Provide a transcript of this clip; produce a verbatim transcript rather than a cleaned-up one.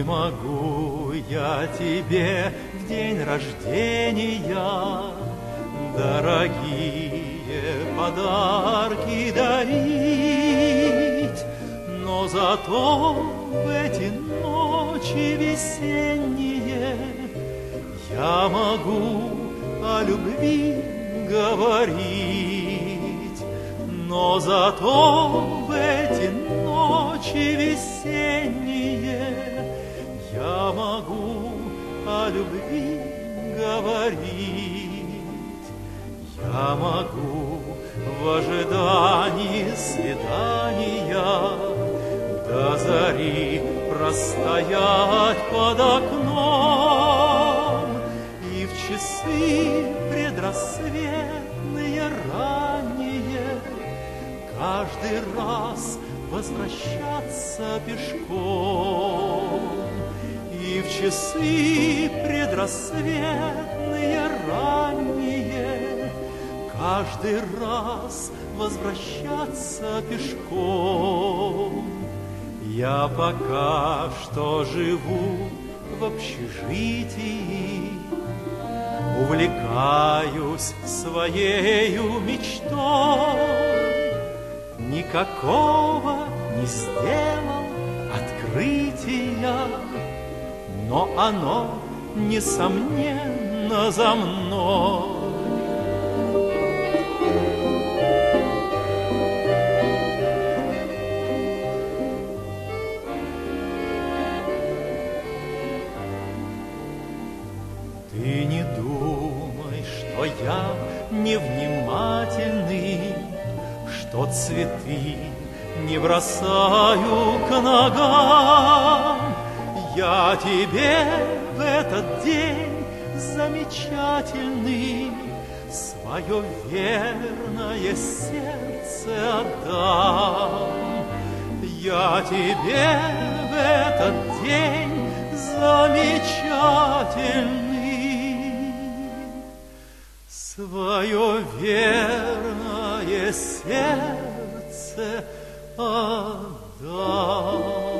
могу я тебе в день рождения дорогие подарки дарить, но зато в эти ночи весенние я могу о любви говорить, но зато в эти ночи весенние я могу о любви говорить. Я могу в ожидании свидания до зари простоять под окном и в часы предрассветные ранние каждый раз возвращаться пешком, и в часы предрассветные ранние каждый раз возвращаться пешком. Я пока что живу в общежитии, увлекаюсь своею мечтой, никакого не сделал открытия, но оно, несомненно, за мной. Ты не думай, что я невнимательный, что цветы не бросаю к ногам. Я тебе в этот день замечательный свое верное сердце отдам. Я тебе в этот день замечательный свое верное сердце отдам.